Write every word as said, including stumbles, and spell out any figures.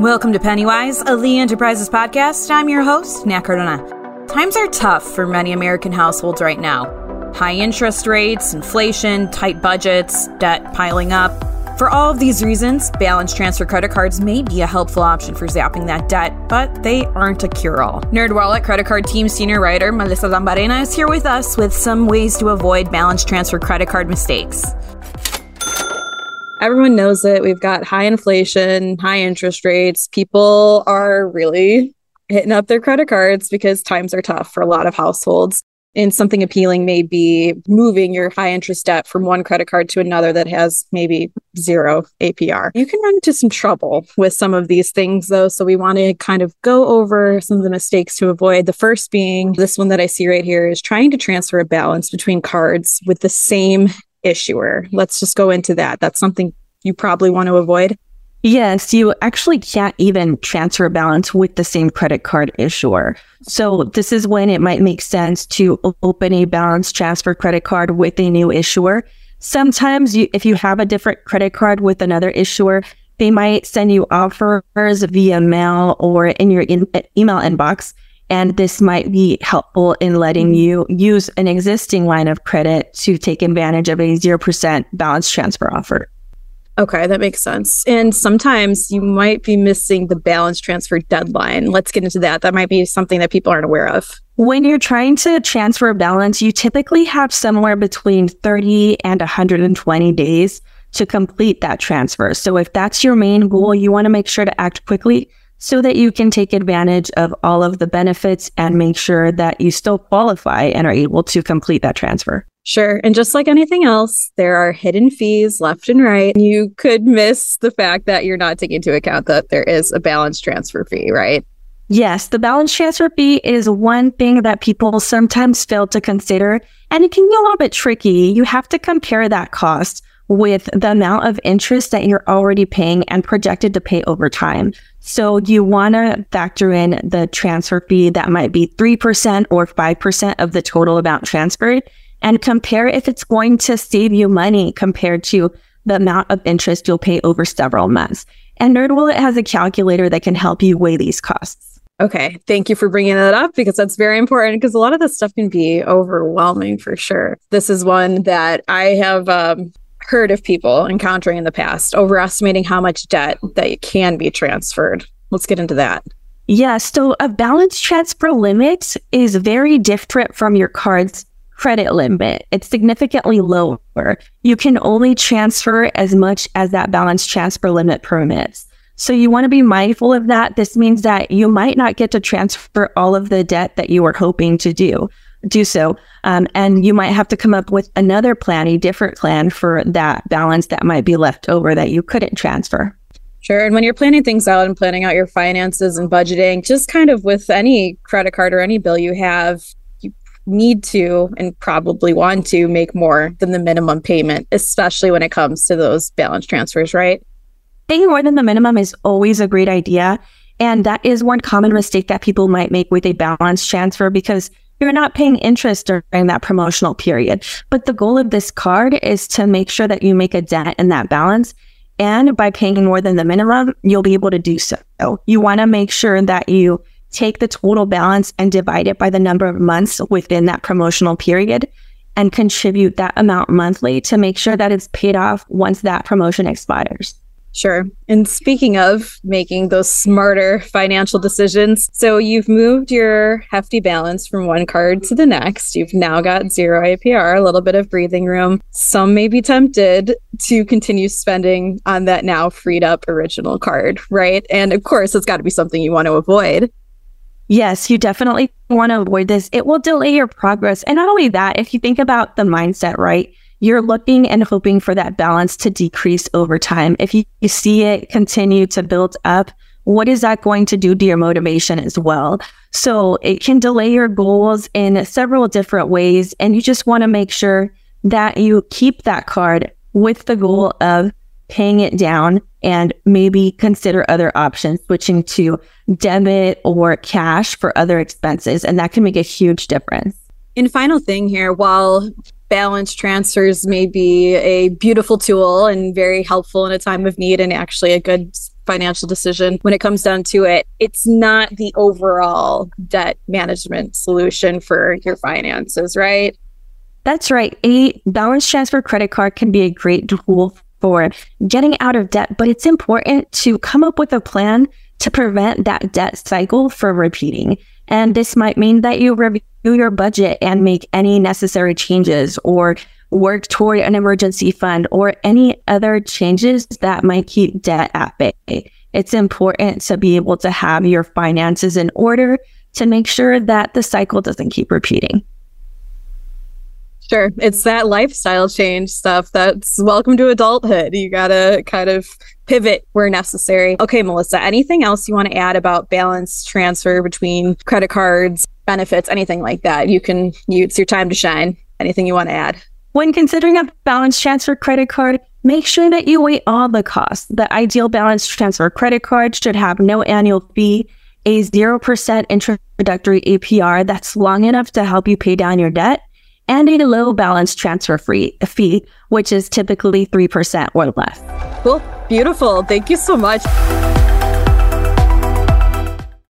Welcome to Pennywise, a Lee Enterprises podcast. I'm your host, Nat Cardona. Times are tough for many American households right now. High interest rates, inflation, tight budgets, debt piling up. For all of these reasons, balance transfer credit cards may be a helpful option for zapping that debt, but they aren't a cure-all. NerdWallet credit card team senior writer Melissa Lambarena is here with us with some ways to avoid balance transfer credit card mistakes. Everyone knows it. We've got high inflation, high interest rates. People are really hitting up their credit cards because times are tough for a lot of households. And something appealing may be moving your high interest debt from one credit card to another that has maybe zero A P R. You can run into some trouble with some of these things, though. So we want to kind of go over some of the mistakes to avoid. The first being this one that I see right here is trying to transfer a balance between cards with the same issuer. Let's just go into that. That's something you probably want to avoid. Yes, you actually can't even transfer a balance with the same credit card issuer. So this is when it might make sense to open a balance transfer credit card with a new issuer. Sometimes you, if you have a different credit card with another issuer, they might send you offers via mail or in your in, email inbox. And this might be helpful in letting you use an existing line of credit to take advantage of a zero percent balance transfer offer. Okay, that makes sense. And sometimes you might be missing the balance transfer deadline. Let's get into that. That might be something that people aren't aware of. When you're trying to transfer a balance, you typically have somewhere between thirty and one hundred twenty days to complete that transfer. So if that's your main goal, you want to make sure to act quickly so that you can take advantage of all of the benefits and make sure that you still qualify and are able to complete that transfer. Sure. And just like anything else, there are hidden fees left and right. You could miss the fact that you're not taking into account that there is a balance transfer fee, right? Yes, the balance transfer fee is one thing that people sometimes fail to consider, and it can be a little bit tricky. You have to compare that cost with the amount of interest that you're already paying and projected to pay over time. So you want to factor in the transfer fee that might be three percent or five percent of the total amount transferred and compare if it's going to save you money compared to the amount of interest you'll pay over several months. And NerdWallet has a calculator that can help you weigh these costs. Okay, thank you for bringing that up because that's very important because a lot of this stuff can be overwhelming for sure. This is one that I have um, heard of people encountering in the past, overestimating how much debt that can be transferred. Let's get into that. Yeah, so a balance transfer limit is very different from your card's credit limit. It's significantly lower. You can only transfer as much as that balance transfer limit permits. So you want to be mindful of that. This means that you might not get to transfer all of the debt that you were hoping to do. do so. Um, and you might have to come up with another plan, a different plan for that balance that might be left over that you couldn't transfer. Sure. And when you're planning things out and planning out your finances and budgeting, just kind of with any credit card or any bill you have, you need to and probably want to make more than the minimum payment, especially when it comes to those balance transfers, right? Paying more than the minimum is always a great idea. And that is one common mistake that people might make with a balance transfer because you're not paying interest during that promotional period. But the goal of this card is to make sure that you make a dent in that balance. And by paying more than the minimum, you'll be able to do so. You want to make sure that you take the total balance and divide it by the number of months within that promotional period and contribute that amount monthly to make sure that it's paid off once that promotion expires. Sure. And speaking of making those smarter financial decisions, so you've moved your hefty balance from one card to the next. You've now got zero A P R, a little bit of breathing room. Some may be tempted to continue spending on that now freed up original card, right? And of course, it's got to be something you want to avoid. Yes, you definitely want to avoid this. It will delay your progress. And not only that, if you think about the mindset, right? You're looking and hoping for that balance to decrease over time. If you, you see it continue to build up, what is that going to do to your motivation as well? So it can delay your goals in several different ways. And you just want to make sure that you keep that card with the goal of paying it down and maybe consider other options, switching to debit or cash for other expenses. And that can make a huge difference. And final thing here, while balance transfers may be a beautiful tool and very helpful in a time of need and actually a good financial decision when it comes down to it. It's not the overall debt management solution for your finances, right? That's right. A balance transfer credit card can be a great tool for getting out of debt, but it's important to come up with a plan to prevent that debt cycle from repeating. And this might mean that you review your budget and make any necessary changes, or work toward an emergency fund, or any other changes that might keep debt at bay. It's important to be able to have your finances in order to make sure that the cycle doesn't keep repeating. Sure. It's that lifestyle change stuff that's welcome to adulthood. You got to kind of pivot where necessary. Okay, Melissa, anything else you want to add about balance transfer between credit cards, benefits, anything like that? You can, you, it's your time to shine. Anything you want to add? When considering a balance transfer credit card, make sure that you weigh all the costs. The ideal balance transfer credit card should have no annual fee, a zero percent introductory A P R that's long enough to help you pay down your debt, and a low balance transfer free fee, which is typically three percent or less. Cool. Beautiful. Thank you so much.